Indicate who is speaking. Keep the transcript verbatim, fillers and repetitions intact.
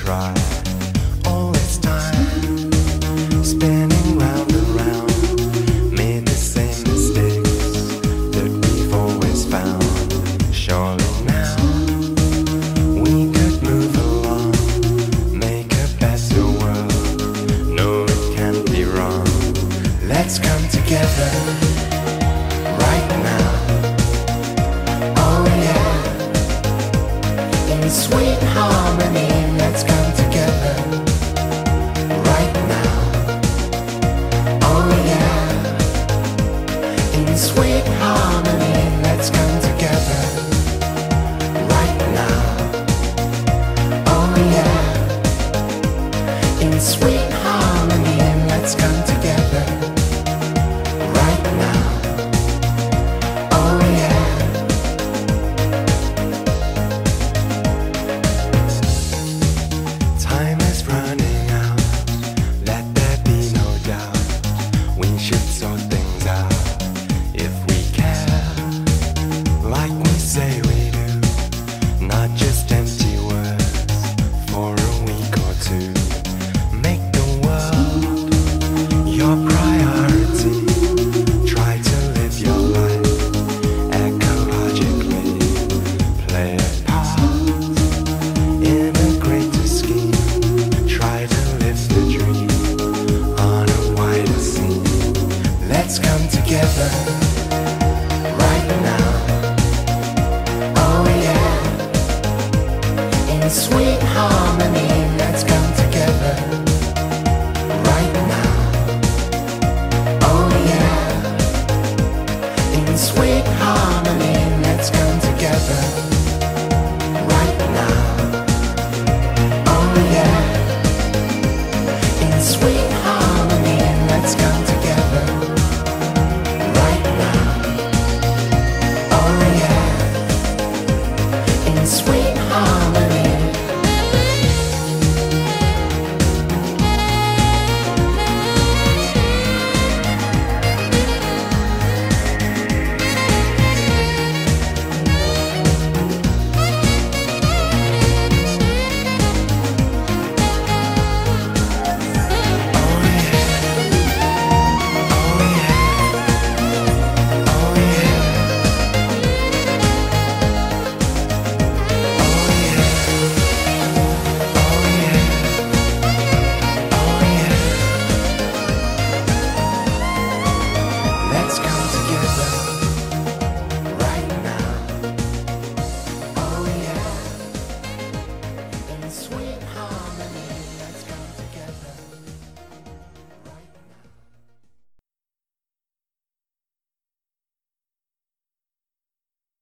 Speaker 1: try. All this time, spinning round and round, made the same mistakes that we've always found. Surely now we could move along, make a better world. No, it can't be wrong. Let's come together right now. Oh yeah, in sweet harmony. Let's come together right now. Oh yeah, in sweet harmony. Let's come together right now. Oh yeah, in sweet harmony. Let's come together right now. Oh yeah. Time is running out, let there be no doubt. We should sort things out if we care, like we say we do. Not just empty words for a week or two. Make the world your priority. Try to live your life ecologically. Play a part in a greater scheme. Try to live the dream on a wider scene. Let's come together right now. Oh yeah, in sweet harmony. Let's come together